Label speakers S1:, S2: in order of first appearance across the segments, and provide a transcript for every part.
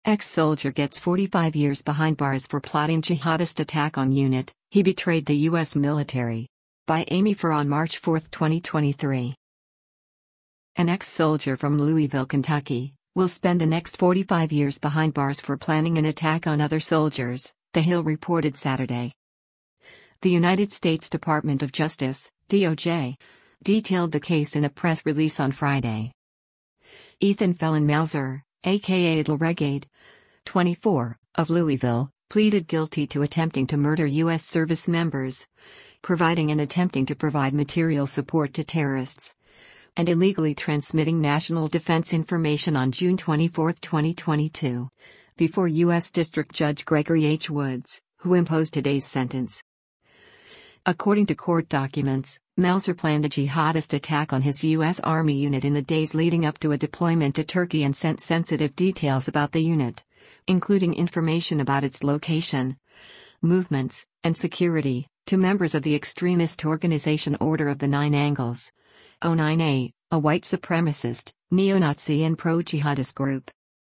S1: Ex-soldier gets 45 years behind bars for plotting jihadist attack on unit, he betrayed the U.S. military. By Amy Farr on March 4, 2023. An ex-soldier from Louisville, Kentucky, will spend the next 45 years behind bars for planning an attack on other soldiers, The Hill reported Saturday. The United States Department of Justice, DOJ, detailed the case in a press release on Friday. Ethan Felon Melzer, aka Delregade, 24, of Louisville, pleaded guilty to attempting to murder U.S. service members, providing and attempting to provide material support to terrorists, and illegally transmitting national defense information on June 24, 2022, before U.S. District Judge Gregory H. Woods, who imposed today's sentence. According to court documents, Melzer planned a jihadist attack on his U.S. Army unit in the days leading up to a deployment to Turkey and sent sensitive details about the unit, including information about its location, movements, and security, to members of the extremist organization Order of the Nine Angles, O9A, a white supremacist, neo-Nazi and pro-jihadist group.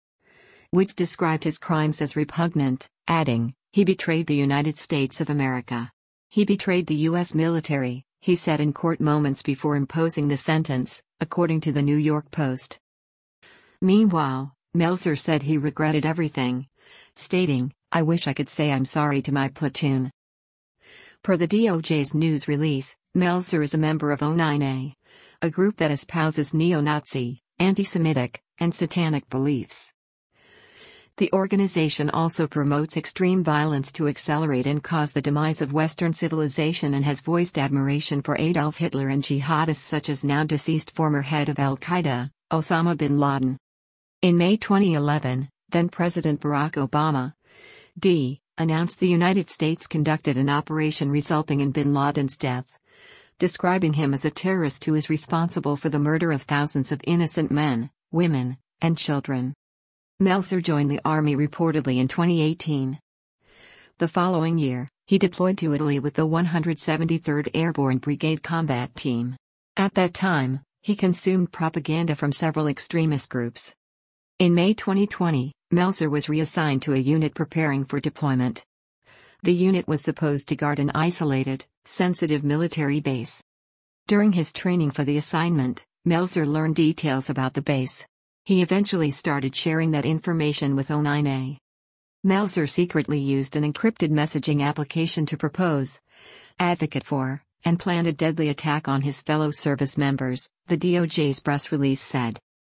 S1: Woods described his crimes as repugnant, adding, "He betrayed the United States of America. He betrayed the U.S. military," he said in court moments before imposing the sentence, according to the New York Post. Meanwhile, Melzer said he regretted everything, stating, "I wish I could say I'm sorry to my platoon." Per the DOJ's news release, Melzer is a member of O9A, a group that espouses neo-Nazi, anti-Semitic, and satanic beliefs. The organization also promotes extreme violence to accelerate and cause the demise of Western civilization and has voiced admiration for Adolf Hitler and jihadists such as now-deceased former head of al-Qaeda, Osama bin Laden. In May 2011, then-President Barack Obama, announced the United States conducted an operation resulting in bin Laden's death, describing him as a terrorist who is responsible for the murder of thousands of innocent men, women, and children. Melzer joined the army reportedly in 2018. The following year, he deployed to Italy with the 173rd Airborne Brigade Combat Team. At that time, he consumed propaganda from several extremist groups. In May 2020, Melzer was reassigned to a unit preparing for deployment. The unit was supposed to guard an isolated, sensitive military base. During his training for the assignment, Melzer learned details about the base. He eventually started sharing that information with O9A. Melzer secretly used an encrypted messaging application to propose, advocate for, and plan a deadly attack on his fellow service members, the DOJ's press release said.